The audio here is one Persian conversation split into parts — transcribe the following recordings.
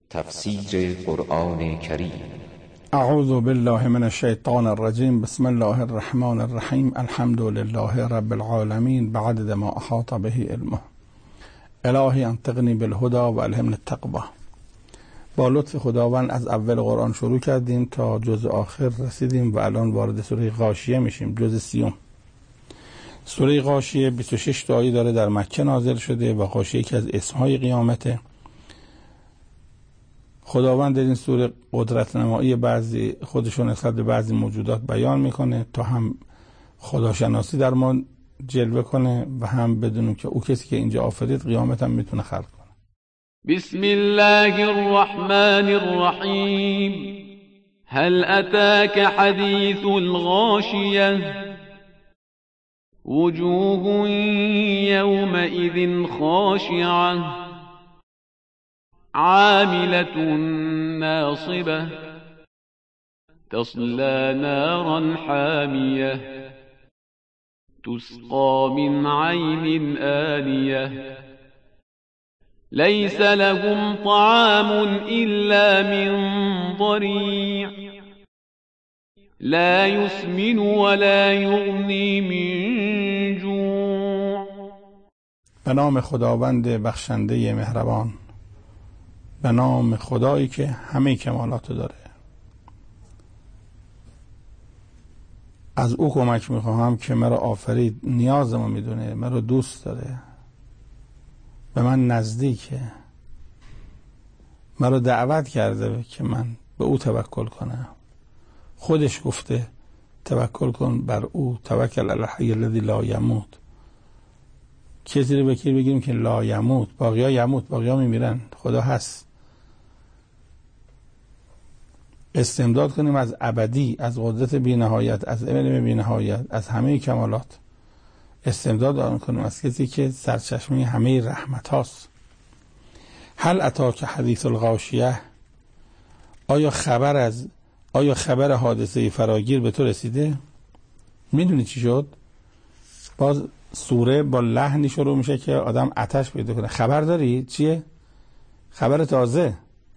تفسیر قرآن کریم. اعوذ بالله من الشیطان الرجیم. بسم الله الرحمن الرحیم. الحمد لله رب العالمین بعدد ما احاط به علمه. الهی انطقنی بالهدى و الهمنی التقوی. با لطف خداوند از اول قرآن شروع کردیم تا جز آخر رسیدیم و الان وارد سوره غاشیه میشیم، جز 30. سوره غاشیه 26 تا آیه داره، در مکه نازل شده و غاشیه یکی از اسمهای قیامته. خداوند در این سوره قدرت نمایی بعضی خودشون نسبت به بعضی موجودات بیان میکنه تا هم خداشناسی در ما جلوه کنه و هم بدونیم که او کسی که اینجا آفرید قیامت هم میتونه خلق کنه. بسم الله الرحمن الرحیم. هل اتاك حدیث الغاشیه وجوه یومئذ خاشعه عاملة ناصبة تصلى نارا حامية تسقى من عين آنية ليس لهم طعام إلا من ضريع لا يسمن ولا يغني من جوع. به نام خداوند بخشنده مهربان، به نام خدایی که همه کمالات داره. از او کمک میخواهم که مرا آفرید، نیازمو میدونه، مرا دوست داره، به من نزدیکه، مرا دعوت کرده که من به او توکل کنم. خودش گفته توکل کن بر او، توکل علی الحی الذی لا یموت. کسی رو بکیر بگیریم که لا یموت، باقیا یموت، باقیا میمیرن، خدا هست. استمداد کنیم از ابدی، از قدرت بی نهایت، از علم بی نهایت، از همه کمالات. استمداد کنیم از کسی که سرچشمه همه رحمت هاست. هل اتاک حدیث الغاشیه، آیا خبر حادثه فراگیر به تو رسیده؟ میدونی چی شد؟ باز سوره با لحنی شروع میشه که آدم آتش پیدا کنه. خبر داری؟ چیه؟ خبر تازه.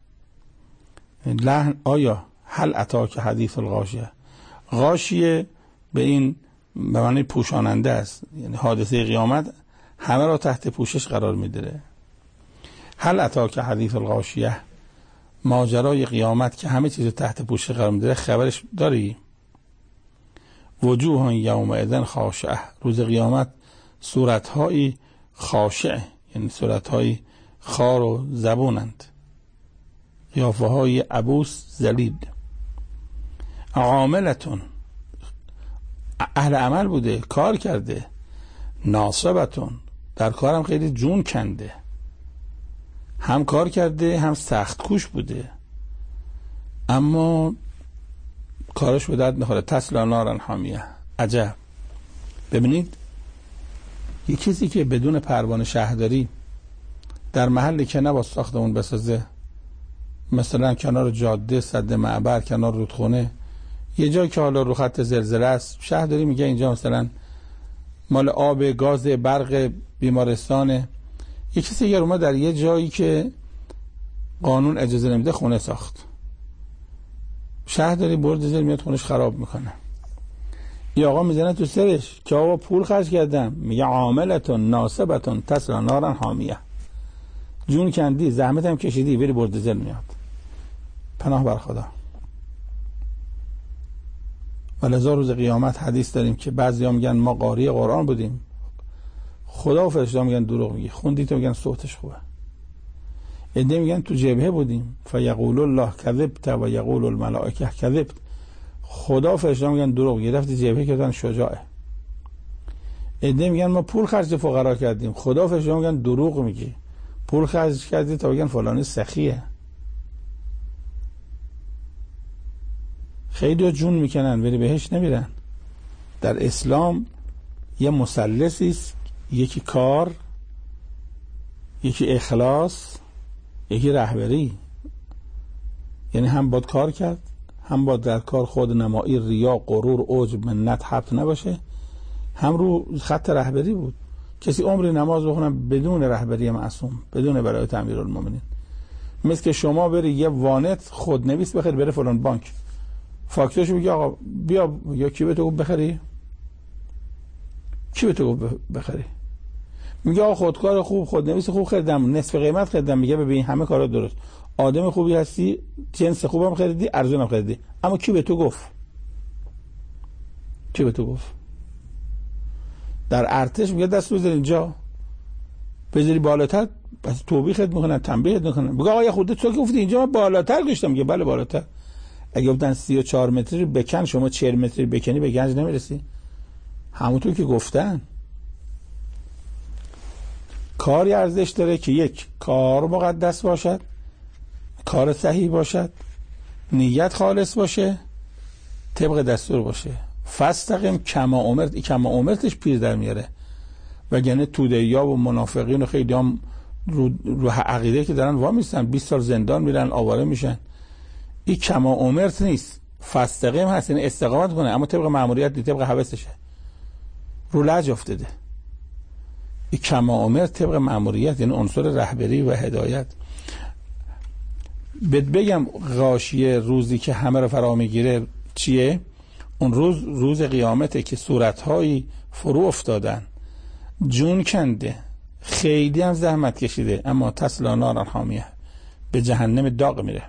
لحن آیا هل اتاک حدیث الغاشیه. غاشیه به معنی پوشاننده است، یعنی حادثه قیامت همه را تحت پوشش قرار میده. هل اتاک حدیث الغاشیه، ماجرای قیامت که همه چیز تحت پوشش قرار میده، خبرش داری؟ وجوه یومئذ خاشعه، روز قیامت صورتهایی خاشعه، یعنی صورتهایی خار و زبونند، قیافه های عبوس ذلیل. عاملتون، اهل عمل بوده، کار کرده. ناصبتون، در کارم خیلی جون کنده، هم کار کرده هم سخت کوش بوده، اما کارش به درد نخوره. تصلی نارا حامیه. عجب. ببینید، یک کسی که بدون پروانه شهرداری در محلی که نباید ساختمون بسازه، مثلا کنار جاده، سد معبر، کنار رودخونه، یه جایی که حالا رو خط زلزله است، شهرداری میگه اینجا مثلا مال آب، گاز، برق، بیمارستانه. یه کسی یه روما در یه جایی که قانون اجازه نمیده خونه ساخت، شهرداری برد زیر میاد خونش خراب میکنه. یه آقا میزنه تو سرش که آقا پول خرج کردم، میگه عاملتون ناصبتون تصلی نارا حامیه، جون کندی، زحمت هم کشیدی، بری بردزل میاد. پناه بر خدا. ولذا روز قیامت حدیث داریم که بعضیا میگن ما قاری قرآن بودیم، خدا و فرشته‌ها میگن دروغ میگی، خوندی تو، میگن صوتش خوبه. عده میگن تو جبهه بودیم، فیقول الله کذبت و یقول الملائکه کذبت. خدا و فرشته‌ها میگن دروغ میگی، رفتی جبهه که تو شجاعه. عده میگن ما پول خرج فقرا کردیم، خدا و فرشته‌ها میگن دروغ میگی، پول خرج کردی تا بگن فلانی سخیه. خیلی جون میکنن ولی بهش نمیرن. در اسلام یه مثلثی است، یکی کار، یکی اخلاص، یکی رهبری. یعنی هم باید کار کرد، هم باید در کار خود نمایی، ریا، غرور، عجب، منت، حبط نباشه، هم رو خط رهبری بود. کسی عمری نماز بخونه بدون رهبری معصوم، بدون برایت امیرالمومنین، مثل که شما بری یه وانت خودنویس بخری بره فلان بانک، فاکتورشو میگه آقا بیا، یا کی به تو گفت بخری؟ کی به تو گفت بخری؟ میگه آقا خودکار خوب، خودنویس خوب خریدم، نصف قیمت خریدم. میگه ببین همه کارا درست، آدم خوبی هستی، جنس خوبم خریدی، ارزونم خریدی، اما کی به تو گفت؟ کی به تو گفت؟ در ارتش میگه دست بذار اینجا، بذاری بالاتر، پس توبیخت میکنن، تنبیهت میکنن. میگه آقا یه خورده تو که گفتی اینجا من بالاتر گشتم. میگه بله بالاتر. اگه گفتن 34 متری بکن، شما 40 متری بکنی به گنج نمیرسی. همونطور که گفتن کاری ارزش داره که یک، کار مقدس باشد، کار صحیح باشد، نیت خالص باشه، طبق دستور باشه. فاستقم کما امرت. کما امرتش پیر در میاره، وگرنه توده‌یا و منافقین و خیلی هم رو عقیده که دارن وامیستن 20 سال زندان میرن، آواره میشن. این کما امرت نیست، فاستقم هست، یعنی استقامت کنه، اما طبق مأموریت نیست، طبق هوسشه، رو لج افتاده. این کما امرت طبق مأموریت، یعنی عنصر رهبری و هدایت. بگم غاشیه روزی که همه رو فرا میگیره چیه؟ اون روز قیامته که صورتهایی فرو افتادن، جون کنده، خیلی هم زحمت کشیده، اما تصلا نارا حامیه، به جهنم داغ میره،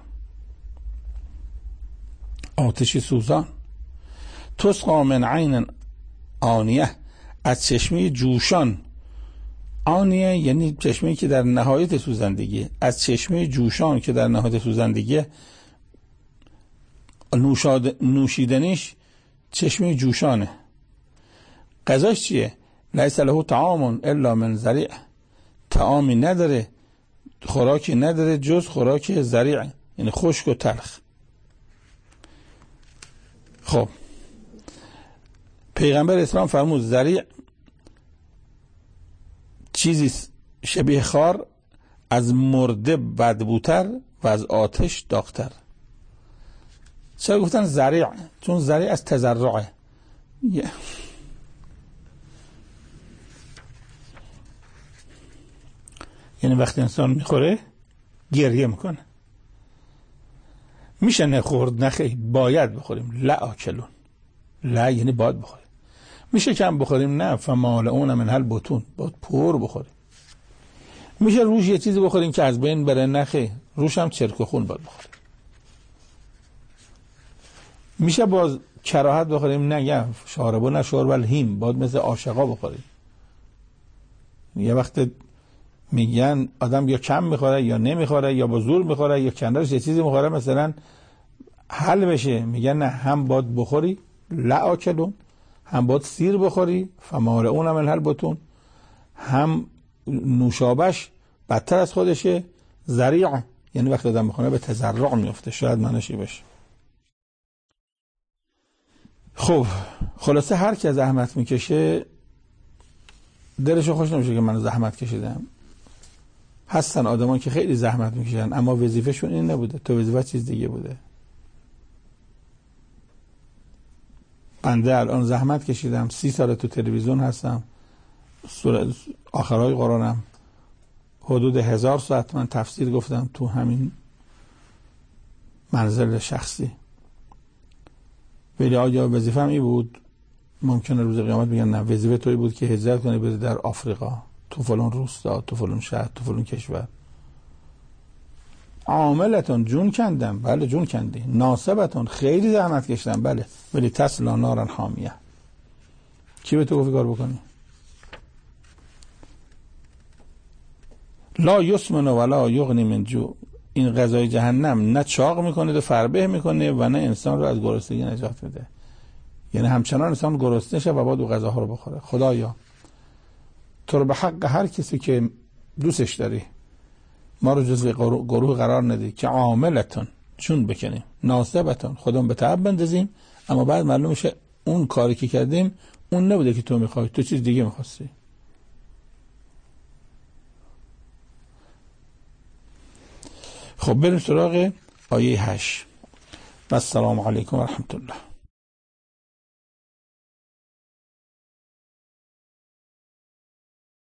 آتشی سوزان. تسقا من عین آنیه، از چشمه جوشان. آنیه یعنی چشمه‌ای که در نهایت سوزندگی، از چشمه جوشان که در نهایت سوزندگی، نوشیدنیش چشمه جوشانه. غذاش چیه؟ لیس له طعام الا من ضریع. طعامی نداره، خوراکی نداره جز خوراک ضریع، یعنی خشک و تلخ. خب پیغمبر اسلام فرمود ضریع چیزی شبیه خار، از مرده بدبوتر و از آتش داغتر. چرا گفتن ضریع؟ چون ضریع از تضرعه. یعنی وقتی انسان میخوره گریه میکنه. میشه نخورد؟ نخیر، باید بخوریم. لا آکلون، لا یعنی باید بخوریم. میشه کم بخوریم؟ نه، فمالئون من البطون، باید پر بخوریم. میشه روش یه چیزی بخوریم که از بین بره؟ نخیر، روش هم چرک و خون باید بخوریم. میشه باز کراهت بخوریم؟ نه، شاربو نه شرب الهیم، باید مثل عاشقا بخوریم. یه وقت میگن آدم یا کم میخوره یا نمیخوره، یا با زور میخوره یا کنارش یه چیزی میخوره مثلا حل بشه، میگن نه، هم باید بخوری، لا آکلون، هم باید سیر بخوری، فمالئون من البطون، هم نوشابش بدتر از خودشه، ضریع یعنی وقتی آدم بخونه به تضرع میفته. شاید معنیشی بشه. خب خلاصه هر کی زحمت میکشه دلشو خوش نمیشه که من زحمت کشیدم. هستن آدمان که خیلی زحمت میکشن اما وظیفه‌شون این نبوده، تو وظیفه چیز دیگه بوده. بنده الان زحمت کشیدم، 30 سال تو تلویزیون هستم، آخرای قرآنم حدود 1000 ساعت من تفسیر گفتم تو همین منزل شخصی. ولی آیا وظیفه‌م این بود؟ ممکنه روز قیامت بگن نه، وظیفه تویی بود که هجرت کنی بری در آفریقا، تو فلان روستا، تو فلان شهر، تو فلان کشور. عاملتون جون کندم، بله جون کندی. ناصبتون خیلی زحمت کشیدم، بله، ولی تصلا نارا حامیه. کی به تو گفت کار بکنی؟ لا یسمن ولا یغنی من جوع. این غذای جهنم نه چاق میکنه و فربه میکنه و نه انسان رو از گرسنگی نجات میده. یعنی همچنان انسان گرسنه شه و باید او غذاها رو بخوره. خدایا تو رو به حق هر کسی که دوستش داری ما رو جزو گروه قرار ندی که عاملتون چون بکنیم، ناصبتون خودمون به تعب بندازیم، اما بعد معلوم میشه اون کاری که کردیم اون نبوده که تو میخوای، تو چیز دیگه میخواستی. خب بریم سراغ آیه 8. و السلام علیکم و رحمت الله.